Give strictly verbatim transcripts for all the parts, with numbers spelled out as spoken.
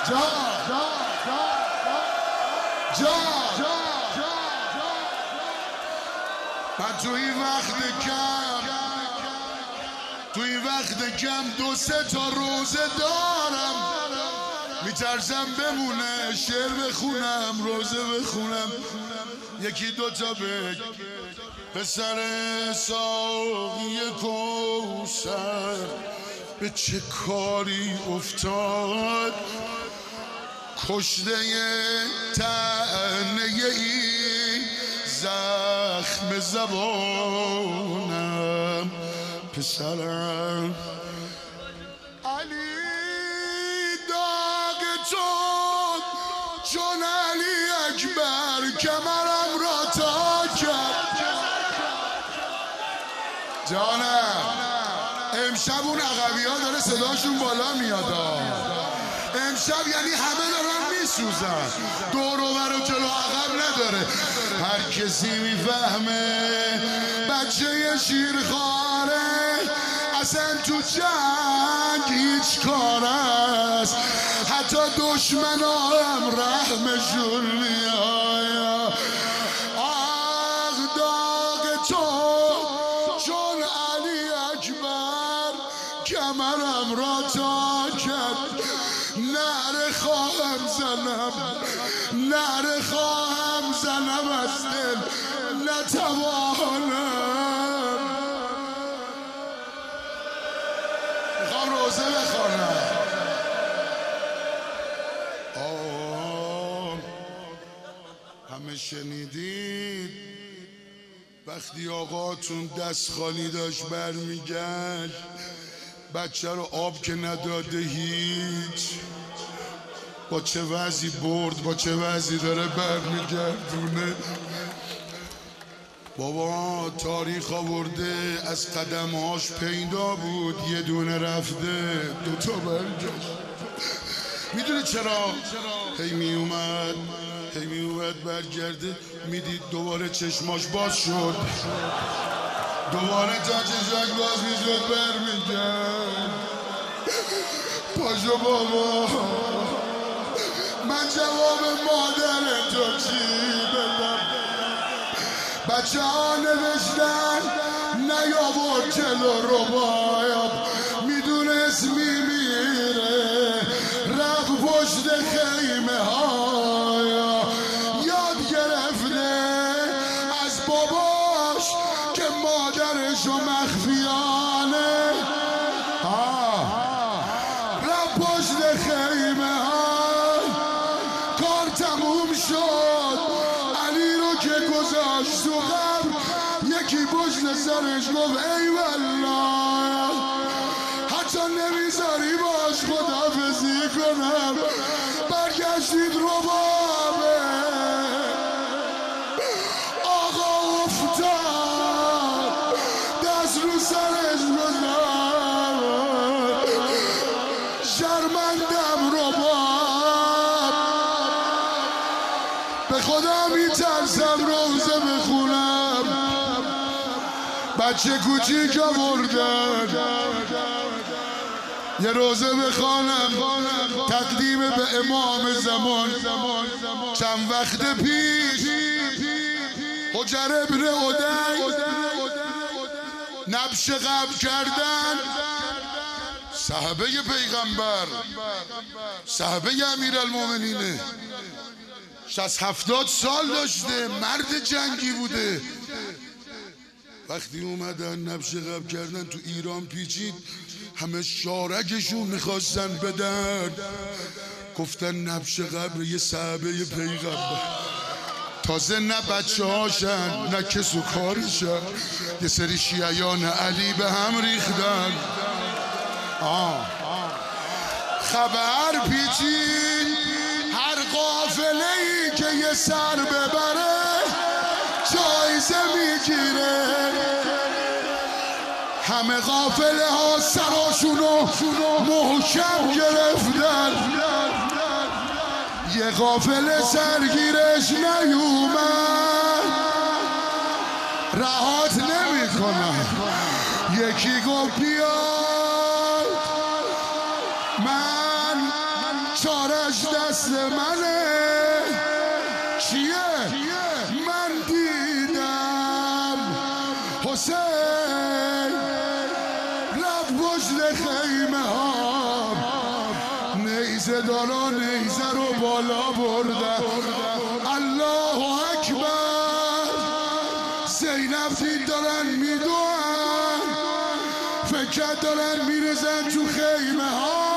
جا جا من تو این وقت کم تو این وقت کم دو سه تا روزه دارم، میترسم بمونه شعر بخونم روزه بخونم. یکی دوتا بگ پسر ساقی کوثر به چه کاری افتاد، کشته طعنه ای زخم زبانم پسرم. علی داغ تو چون علی اکبر کمرم را تا کرد. جانم امشب اون عقبی ها داره صداشون بالا میاد. امشب یعنی همه دارن میسوزن، دور و بر و جلو عقب نداره. هر کسی میفهمه بچه شیرخواره اصلا تو جنگ هیچ کار است، حتی دشمنام رحمشون میاد. آخ داغ تو چون علی اکبر کمرم را تا کرد. نعره خواهم زنم نعره خواهم زنم از دل نتوانم. میخوام روزه بخونم. آه همه شنیدید وقتی آقاتون دست خالی داشت برمیگشت بچه رو آب که نداده هیچ، با چه وضعی برد با چه وضعی داره برمیگردونه. بابا تاریخ آورده از قدمهاش پیدا بود یه دونه رفته دوتا برگشت. میدونی چرا؟ هی می اومد هی می اومد برگرده میدید دوباره چشماش باز شد، دوباره تا چشماش باز میشد برمیگرد. پاشو بابا من جواب مادر تو چی بدم؟ بچه ها نوشتن نیاورد جلو رو باید، میدونست میمیره رفت پشت خیمه های، یاد گرفته از باباش که مادرشو مخفیانه رفت پشت خیمه های. کار تموم شد علی رو که گذاشت تو قبر، یکی پشت سرش گفت ای والله حتی نمیذاری باش خداحافظی کنم. برگشتید ربابه آقا افتاد دست رو سرش گذاشت. شرمندم رباب به خدا میترسم روزه بخونم. بچه کوچیک آوردن یه روزه بخوانم تقدیم به امام زمان. چند وقت پیش حجر ابن عدی نبش قبل کردن، صحابه پیغمبر صحابه امیرالمومنینه، شصت هفتاد سال داشته، مرد جنگی بوده. وقتی اومدن نبش قبل کردن تو ایران پیچید، همه شارکشون میخواستن بدن، گفتن نبش قبر یه صحابه پیغمبر. تازه نه بچه هاشن نه کس و کارشن، یه سری شیعیان علی به هم ریختن. آه. خبر پیچید هر قافله‌ای که یه سر ببره جایزه میگیره. همه قافله ها سراشونو محکم گرفتن، یه قافله سرگیرش نیومد رهات نمی کنن. یکی گفت بیاد من چارش دست منه. چیه؟ من دیدم حسین رفت پشت خیمه ها، نیزه دارا نیزه رو بالا بردن. الله اکبر. زینب دید دارن میدوان، فکر دارن میرزن تو خیمه ها،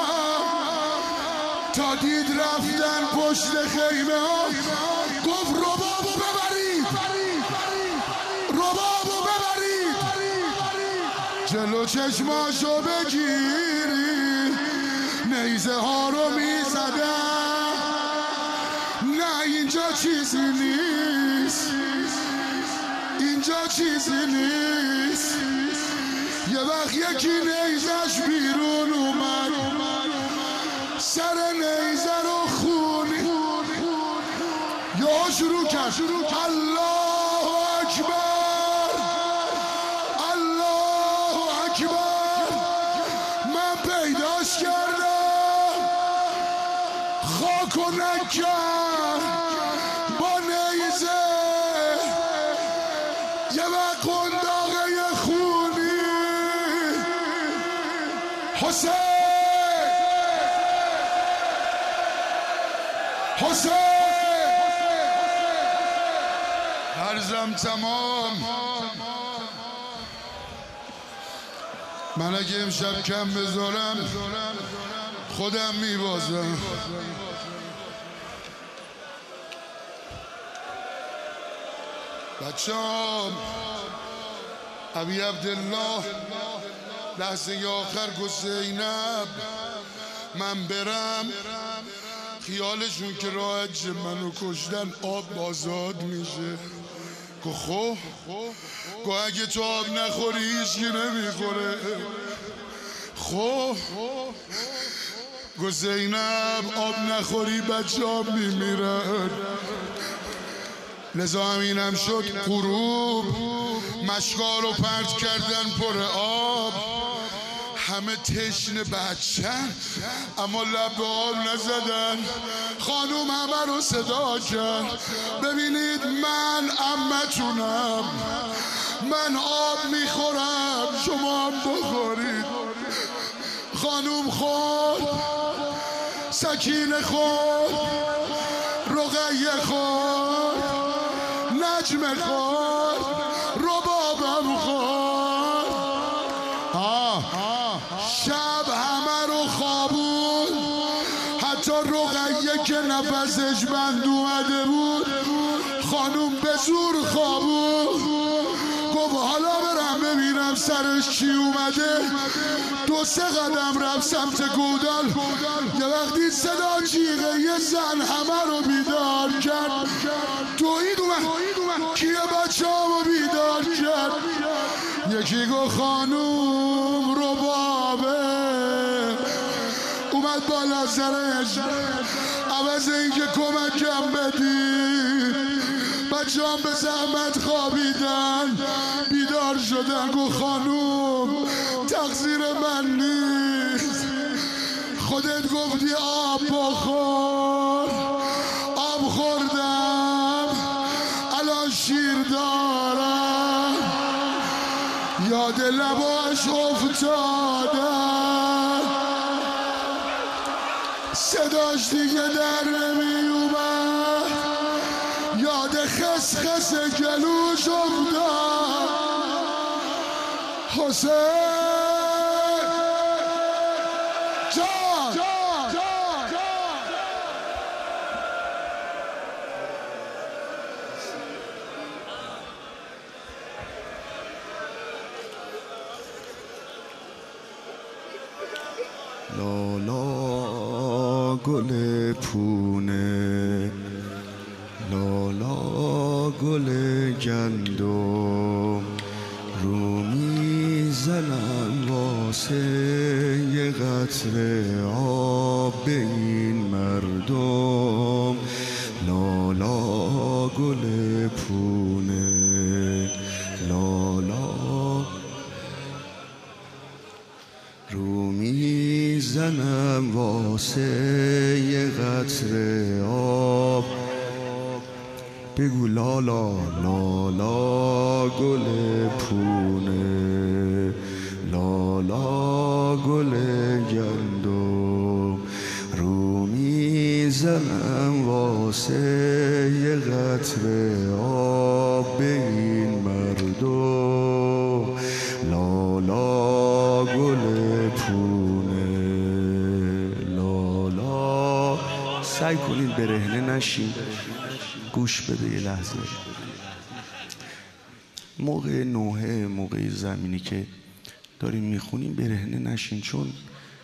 تا دید رفتن پشت خیمه ها. گفت ربابو ببرید، ربابو ببرید، جلو چشماشو بگیری. نیزه ها رو میزدن. نه اینجا چیزی نیست، اینجا چیزی نیست. یه وقت یکی نیزش بیرون اومد، سر نیزه رو خونی یا شروع کرد. الله اکبر، الله اکبر. من پیداش کردم، خاک و نکرد با نیزه. یه وقت قنداقه خونی حسین، حسین. عرضم تمام. من اگه امشب کم بذارم خودم میبازم. بچه‌ام ابی عبدالله لحظه آخر گفت زینب من برم، خیالشون که راه منو کشتن آب آزاد میشه. گو خب گو اگه تو آب نخوری هیچی نمیخوره. خب گو زینب آب نخوری بچه آب میمیرن. لذا همینم شد غروب مشکا رو پرت کردن پر آب، همه تشنه بچن اما لب به آب نزدن. خانوم همه رو صدا کرد ببینید من عمتونم، من آب میخورم شما هم بخورید. خانوم خورد، سکینه خورد، رقیه خورد، نجمه خورد، ربابم خورد. آه شب همه رو خوابون، حتی رقیه که نفسش بند اومده بود خانوم به زور خوابون. گفت حالا برم ببینم سرش چی اومده. دو سه قدم رفت سمت گودال، یه وقتی صدا جیغه یه زن همه رو بیدار کرد. دوید اومد کیه بچه همو بیدار کرد. یکی گو خانوم ربابه اومد بالا سرش، عوض اینکه کمکم بدی بچه هم به زحمت خوابیدن بیدار شدن. گو خانوم تقصیر من نیست، خودت گفتی آب بخور، آب خوردم الان شیر دارم. یاد لباش افتادم، صداش دیگه در نمی اومد، یاد خس خس گلوش افتاد. حسین جان لالا گل پونه، لالا گل گندم، رو میزنم واسه یه قطره آب به این مردم. لالا گل پونه، لالا رو میزنم زنم واسه یه قطره آب، بگو لالا لالا گل پونه، لالا گل گندم، رو میزنم واسه یه قطره آب به این مردم، لالا گل پونه، لالا. سعی کنید برهنه نشین، گوش بده یه لحظه. موقع نوحه، موقع زمینی که داریم میخونیم برهنه نشین، چون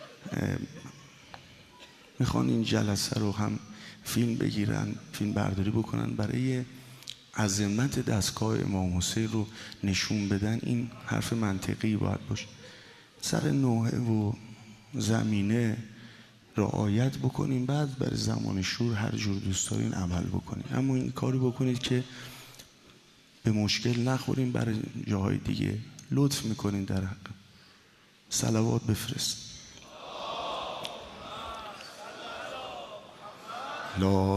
میخوان این جلسه رو هم فیلم بگیرن، فیلم برداری بکنن، برای عظمت دستگاه امام حسین رو نشون بدن. این حرف منطقی باید باشه. سر نوحه و زمینه رعایت بکنیم، بعد برای زمان شور هر جور دوست دارین عمل بکنیم، اما این کاری بکنید که به مشکل نخوریم برای جاهای دیگه. لطف میکنین در حق. صلوات بفرست. لا